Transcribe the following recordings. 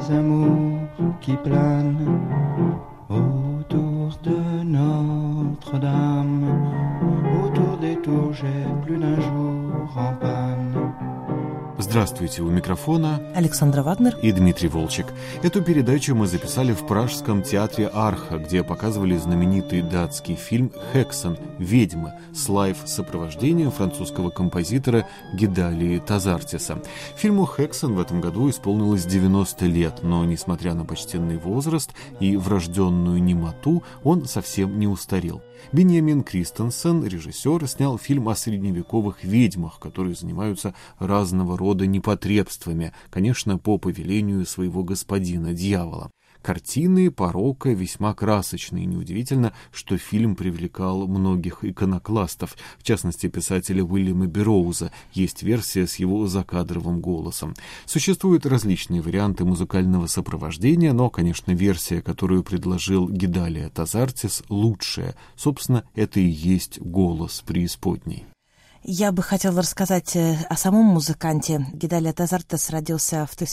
amours qui planent autour de Notre-Dame. Autour des tours j'ai plus d'un jour en panne. Здравствуйте, у микрофона Александра Вагнер и Дмитрий Волчек. Эту передачу мы записали в Пражском театре Арха, где показывали знаменитый датский фильм «Хексон. Ведьмы» с лайв-сопровождением французского композитора Гидалии Тазартиса. Фильму «Хексон» в этом году исполнилось 90 лет, но, несмотря на почтенный возраст и врожденную немоту, он совсем не устарел. Беньямин Кристенсен, режиссер, снял фильм о средневековых ведьмах, которые занимаются разного рода непотребствами, конечно, по повелению своего господина, дьявола. Картины порока весьма красочные. Неудивительно, что фильм привлекал многих иконокластов, в частности, писателя Уильяма Берроуза. Есть версия с его закадровым голосом. Существуют различные варианты музыкального сопровождения, но, конечно, версия, которую предложил Гидалия Тазартис, лучшая. Собственно, это и есть голос преисподней. Я бы хотела рассказать о самом музыканте. Гидалия Тазартис родился в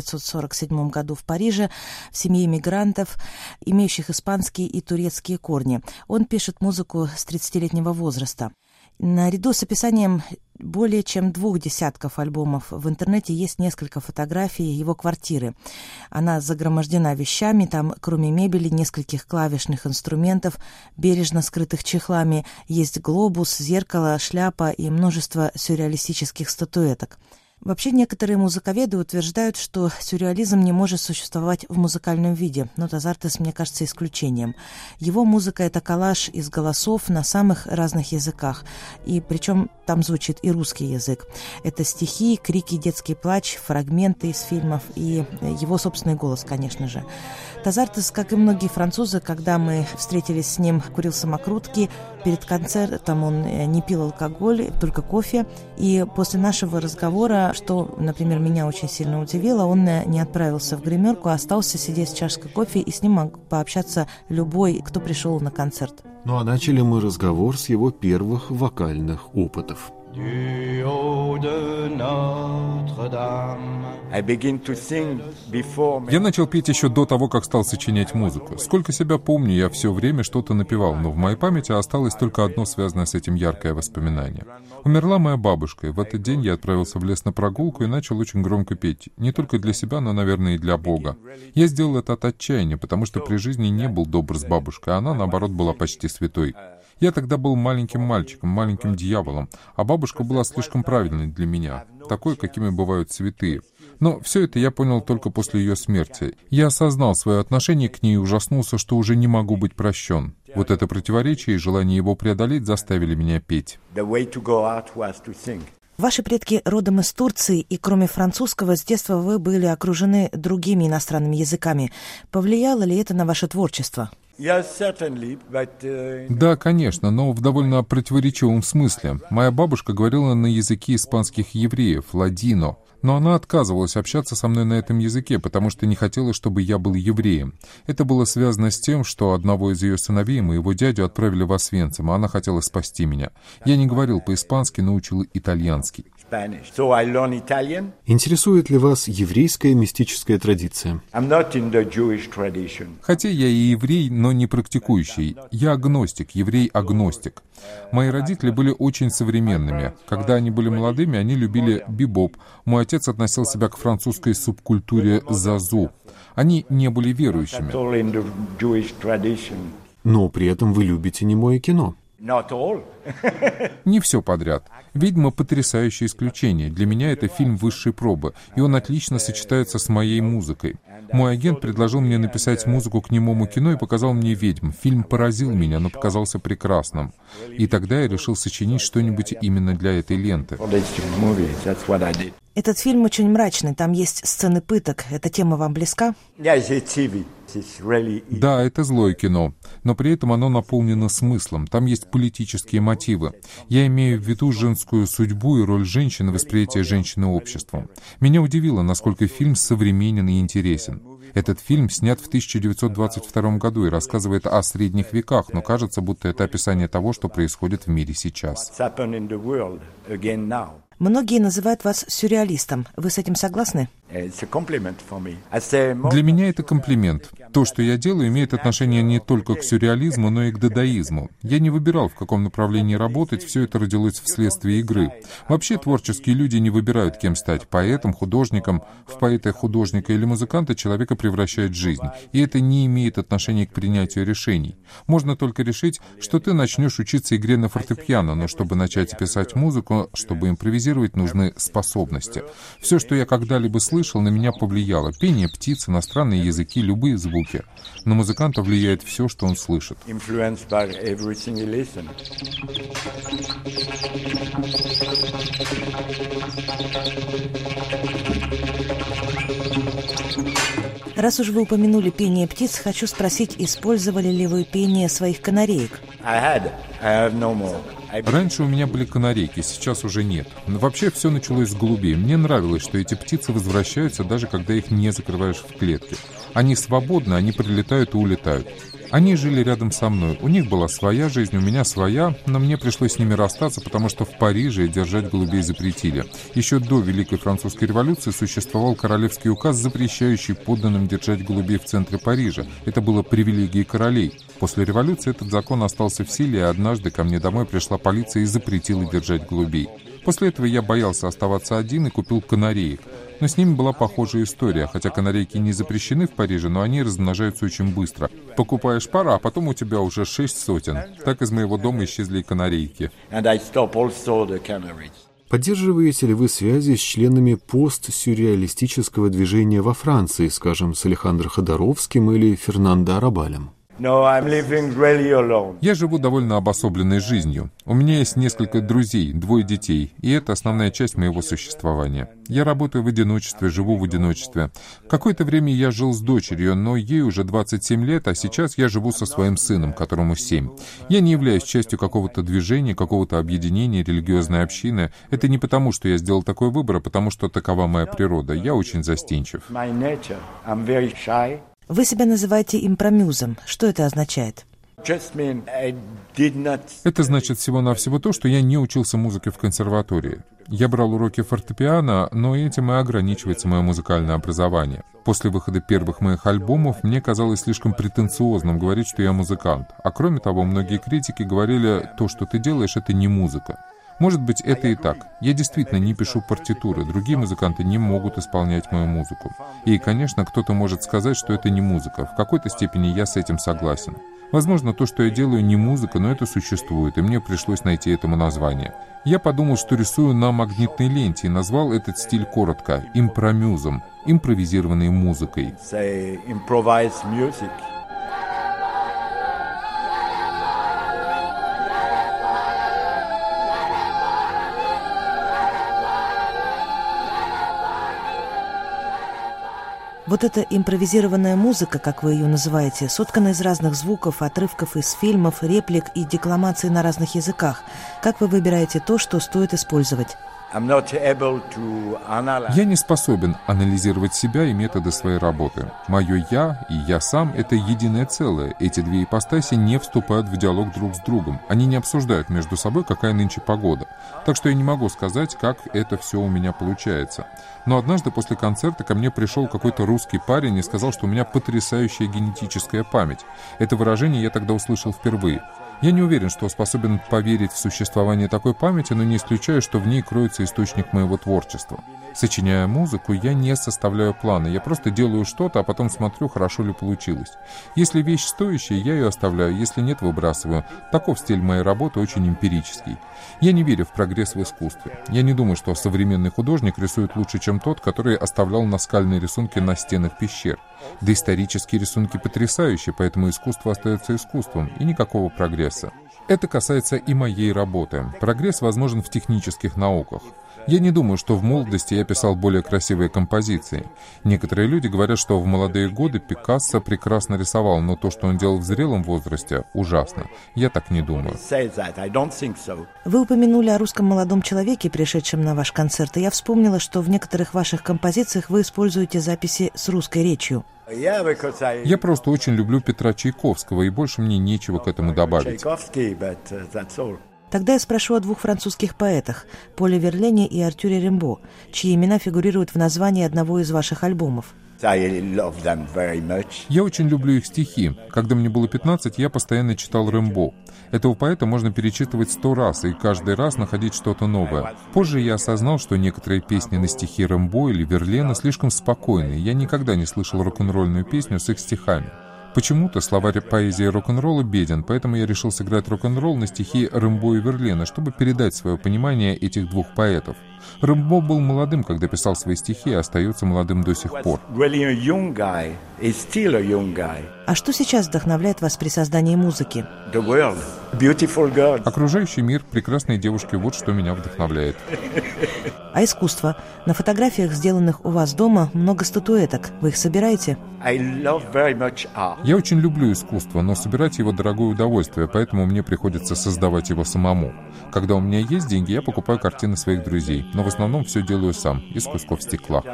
1947 году в Париже в семье иммигрантов, имеющих испанские и турецкие корни. Он пишет музыку с 30-летнего возраста. Наряду с описанием более чем 2 десятков альбомов в интернете есть несколько фотографий его квартиры. Она загромождена вещами, там, кроме мебели, нескольких клавишных инструментов, бережно скрытых чехлами, есть глобус, зеркало, шляпа и множество сюрреалистических статуэток. Вообще, некоторые музыковеды утверждают, что сюрреализм не может существовать в музыкальном виде, но Тазартис, мне кажется, исключением. Его музыка — это коллаж из голосов на самых разных языках, и причем там звучит и русский язык. Это стихи, крики, детский плач, фрагменты из фильмов и его собственный голос, конечно же. Тазартис, как и многие французы, когда мы встретились с ним, курил самокрутки. Перед концертом он не пил алкоголь, только кофе. И после нашего разговора, что, например, меня очень сильно удивило, он не отправился в гримерку, а остался сидеть с чашкой кофе, и с ним мог пообщаться любой, кто пришел на концерт. Ну а начали мы разговор с его первых вокальных опытов. Я начал петь еще до того, как стал сочинять музыку. Сколько себя помню, я все время что-то напевал, но в моей памяти осталось только одно связанное с этим яркое воспоминание. Умерла моя бабушка, и в этот день я отправился в лес на прогулку и начал очень громко петь. Не только для себя, но, наверное, и для Бога. Я сделал это от отчаяния, потому что при жизни не был добр с бабушкой, а она, наоборот, была почти святой. Я тогда был маленьким мальчиком, маленьким дьяволом, а бабушка была слишком правильной для меня, такой, какими бывают святые. Но все это я понял только после ее смерти. Я осознал свое отношение к ней и ужаснулся, что уже не могу быть прощен. Вот это противоречие и желание его преодолеть заставили меня петь. Ваши предки родом из Турции, и кроме французского, с детства вы были окружены другими иностранными языками. Повлияло ли это на ваше творчество? Да, конечно, но в довольно противоречивом смысле. Моя бабушка говорила на языке испанских евреев, ладино, но она отказывалась общаться со мной на этом языке, потому что не хотела, чтобы я был евреем. Это было связано с тем, что одного из ее сыновей, моего дядю, отправили в Освенцим, а она хотела спасти меня. Я не говорил по-испански, но учил итальянский. Интересует ли вас еврейская мистическая традиция? Хотя я и еврей, но не практикующий. Я агностик, еврей-агностик. Мои родители были очень современными. Когда они были молодыми, они любили бибоп. Мой отец относил себя к французской субкультуре зазу. Они не были верующими. Но при этом вы любите немое кино. Не все подряд. «Ведьма» — потрясающее исключение. Для меня это фильм высшей пробы, и он отлично сочетается с моей музыкой. Мой агент предложил мне написать музыку к немому кино и показал мне «Ведьм». Фильм поразил меня, но показался прекрасным. И тогда я решил сочинить что-нибудь именно для этой ленты. Этот фильм очень мрачный, там есть сцены пыток. Эта тема вам близка? Да, это злое кино, но при этом оно наполнено смыслом. Там есть политические мотивы. Я имею в виду женскую судьбу и роль женщины, восприятие женщины обществом. Меня удивило, насколько фильм современен и интересен. Этот фильм снят в 1922 году и рассказывает о средних веках, но кажется, будто это описание того, что происходит в мире сейчас. Многие называют вас сюрреалистом. Вы с этим согласны? Для меня это комплимент. То, что я делаю, имеет отношение не только к сюрреализму, но и к дадаизму. Я не выбирал, в каком направлении работать, все это родилось вследствие игры. Вообще, творческие люди не выбирают, кем стать: поэтом, художником. В поэта, художника или музыканта человека превращает жизнь. И это не имеет отношения к принятию решений. Можно только решить, что ты начнешь учиться игре на фортепиано, но чтобы начать писать музыку, чтобы импровизировать, нужны способности. Все, что я когда-либо слышал, на меня повлияло. Пение птиц, иностранные языки, любые звуки. На музыканта влияет все, что он слышит. Раз уж вы упомянули пение птиц, хочу спросить, использовали ли вы пение своих канареек? Раньше у меня были канарейки, сейчас уже нет. Но вообще все началось с голубей. Мне нравилось, что эти птицы возвращаются, даже когда их не закрываешь в клетке. Они свободны, они прилетают и улетают. Они жили рядом со мной. У них была своя жизнь, у меня своя, но мне пришлось с ними расстаться, потому что в Париже держать голубей запретили. Еще до Великой Французской революции существовал королевский указ, запрещающий подданным держать голубей в центре Парижа. Это было привилегией королей. После революции этот закон остался в силе, и однажды ко мне домой пришла полиция и запретила держать голубей. После этого я боялся оставаться один и купил канареек. Но с ними была похожая история, хотя канарейки не запрещены в Париже, но они размножаются очень быстро. Покупаешь пару, а потом у тебя уже 6 сотен. Так из моего дома исчезли и канарейки. Поддерживаете ли вы связи с членами постсюрреалистического движения во Франции, скажем, с Алехандро Ходоровским или Фернандо Арабалем? Я живу довольно обособленной жизнью. У меня есть несколько друзей, 2 детей, и это основная часть моего существования. Я работаю в одиночестве, живу в одиночестве. Какое-то время я жил с дочерью, но ей уже 27 лет, а сейчас я живу со своим сыном, которому 7. Я не являюсь частью какого-то движения, какого-то объединения, религиозной общины. Это не потому, что я сделал такой выбор, а потому, что такова моя природа. Я очень застенчив. Вы себя называете импромюзом. Что это означает? Это значит всего-навсего то, что я не учился музыке в консерватории. Я брал уроки фортепиано, но этим и ограничивается мое музыкальное образование. После выхода первых моих альбомов мне казалось слишком претенциозным говорить, что я музыкант. А кроме того, многие критики говорили, то, что ты делаешь, это не музыка. Может быть, это и так. Я действительно не пишу партитуры, другие музыканты не могут исполнять мою музыку. И, конечно, кто-то может сказать, что это не музыка. В какой-то степени я с этим согласен. Возможно, то, что я делаю, не музыка, но это существует, и мне пришлось найти этому название. Я подумал, что рисую на магнитной ленте, и назвал этот стиль коротко – импромюзом, импровизированной музыкой. Вот эта импровизированная музыка, как вы ее называете, соткана из разных звуков, отрывков из фильмов, реплик и декламаций на разных языках. Как вы выбираете то, что стоит использовать? Я не способен анализировать себя и методы своей работы. Мое «я» и «я сам» — это единое целое. Эти 2 ипостаси не вступают в диалог друг с другом. Они не обсуждают между собой, какая нынче погода. Так что я не могу сказать, как это все у меня получается. Но однажды после концерта ко мне пришел какой-то русский парень и сказал, что у меня потрясающая генетическая память. Это выражение я тогда услышал впервые. Я не уверен, что способен поверить в существование такой памяти, но не исключаю, что в ней кроется источник моего творчества. Сочиняя музыку, я не составляю планы, я просто делаю что-то, а потом смотрю, хорошо ли получилось. Если вещь стоящая, я ее оставляю, если нет, выбрасываю. Таков стиль моей работы, очень эмпирический. Я не верю в прогресс в искусстве. Я не думаю, что современный художник рисует лучше, чем тот, который оставлял наскальные рисунки на стенах пещер. Доисторические рисунки потрясающие, поэтому искусство остается искусством, и никакого прогресса. Это касается и моей работы. Прогресс возможен в технических науках. Я не думаю, что в молодости я писал более красивые композиции. Некоторые люди говорят, что в молодые годы Пикассо прекрасно рисовал, но то, что он делал в зрелом возрасте, ужасно. Я так не думаю. Вы упомянули о русском молодом человеке, пришедшем на ваш концерт, и я вспомнила, что в некоторых ваших композициях вы используете записи с русской речью. Я просто очень люблю Петра Чайковского, и больше мне нечего к этому добавить. Тогда я спрошу о двух французских поэтах – Поле Верлене и Артюре Рембо, чьи имена фигурируют в названии одного из ваших альбомов. Я очень люблю их стихи. Когда мне было 15, я постоянно читал Рембо. Этого поэта можно перечитывать 100 раз и каждый раз находить что-то новое. Позже я осознал, что некоторые песни на стихи Рембо или Верлена слишком спокойные. Я никогда не слышал рок-н-ролльную песню с их стихами. Почему-то словарь поэзии рок-н-ролла беден, поэтому я решил сыграть рок-н-ролл на стихи Рембо и Верлена, чтобы передать свое понимание этих двух поэтов. Рембо был молодым, когда писал свои стихи, и остается молодым до сих пор. А что сейчас вдохновляет вас при создании музыки? Окружающий мир, прекрасные девушки, вот что меня вдохновляет. А искусство? На фотографиях, сделанных у вас дома, много статуэток. Вы их собираете? Я очень люблю искусство, но собирать его дорогое удовольствие, поэтому мне приходится создавать его самому. Когда у меня есть деньги, я покупаю картины своих друзей, но в основном все делаю сам, из кусков стекла.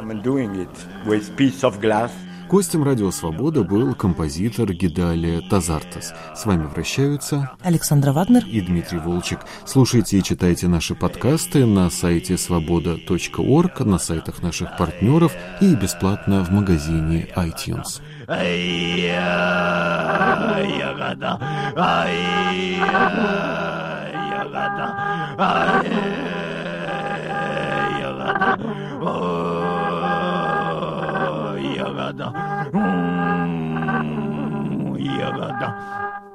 Гостем «Радио Свобода» был композитор Гидалия Тазартес. С вами вращаются Александра Вагнер и Дмитрий Волчек. Слушайте и читайте наши подкасты на сайте svoboda.org, на сайтах наших партнеров и бесплатно в магазине iTunes. Ягода.